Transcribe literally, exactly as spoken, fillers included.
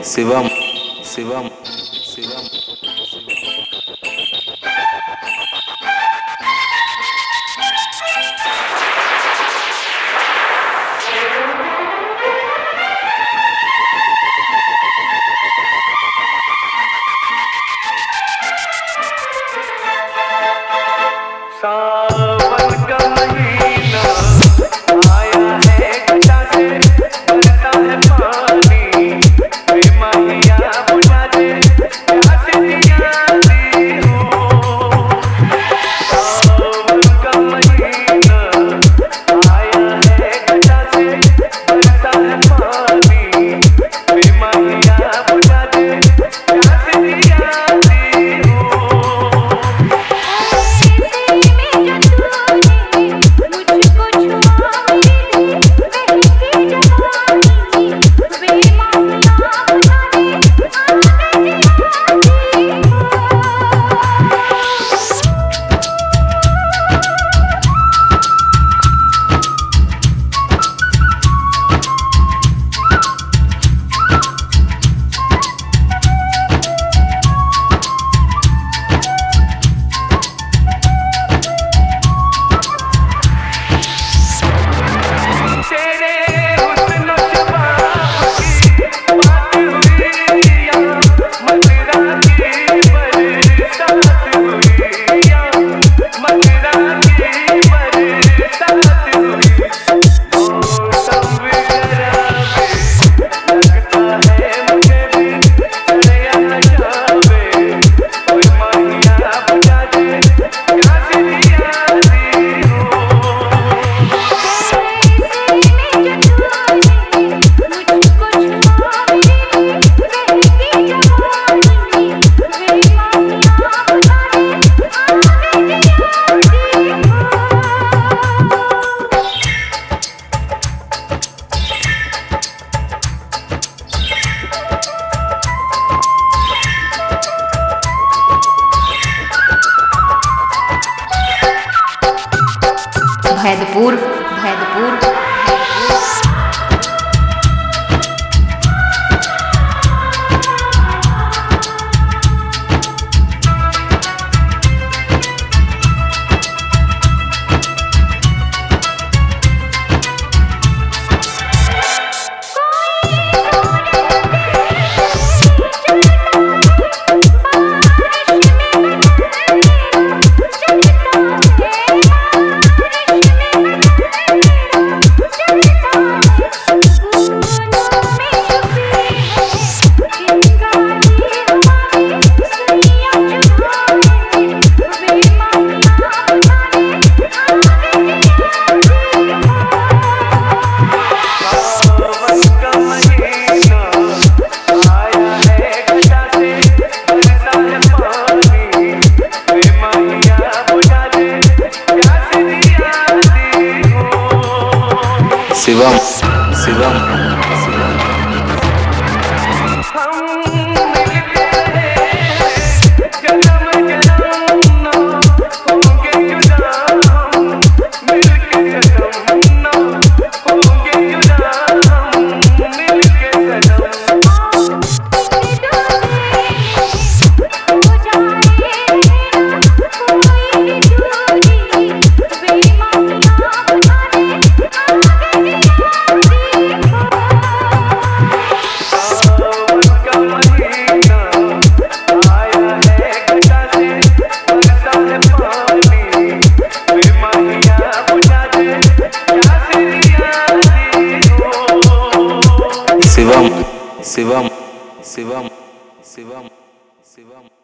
शिवम शिवम शिवम सावन का महीना आया है, घटा से बरसा है पानी, वे माहिया बुझा दे प्यास की हो। सावन का महीना आया है, घटा से बरसा है पानी, वे माहिया बुझा दे प्यास की हो। भैदपुर भैदपुर शिवम शिवम शिवम शिवम शिवम शिवम शिवम शिवम